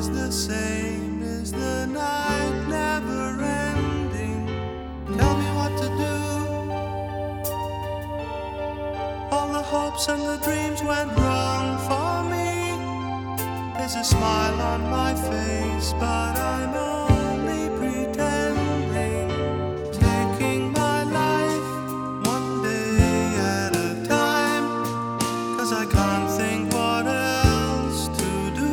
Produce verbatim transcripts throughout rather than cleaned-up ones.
always the same? Is the night never ending? Tell me what to do. All the hopes and the dreams went wrong for me. There's a smile on my face, but I'm only pretending. Taking my life one day at a time, 'cause I can't think what else to do.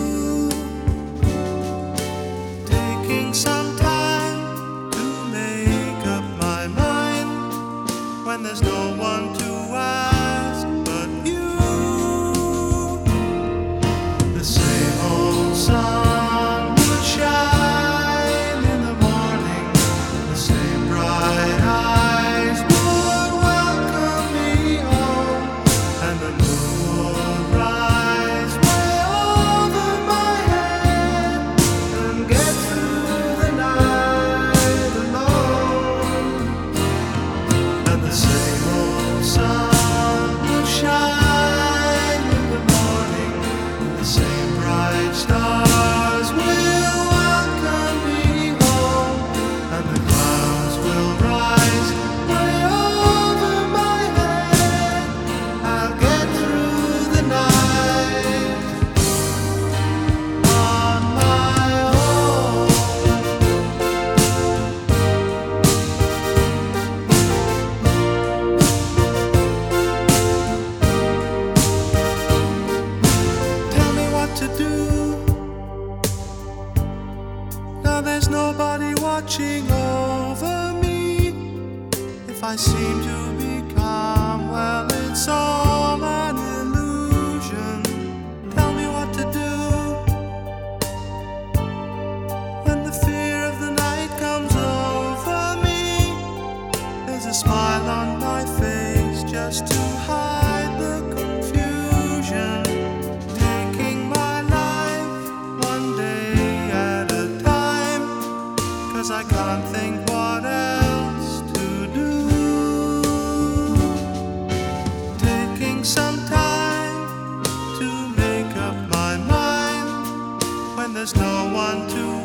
Taking some time to make up my mind, when there's no one to ask but you. The same old sun would shine in the morning, the same bright eyes would welcome me home, and the moon would rise way over my head and get through the night alone. And the same old sun would shine in the morning, the same bright stars will welcome me home, and the clouds will rise way over my head. I'll get through the night on my own. Tell me what to do. Now there's nobody watching over me. If I seem to be calm, well, it's all an illusion. Tell me what to do. When the fear of the night comes over me, there's a smile on my face just to hide the confusion. Taking my life one day at a time, 'cause I can't think what else to do. Taking some time to make up my mind, when there's no one to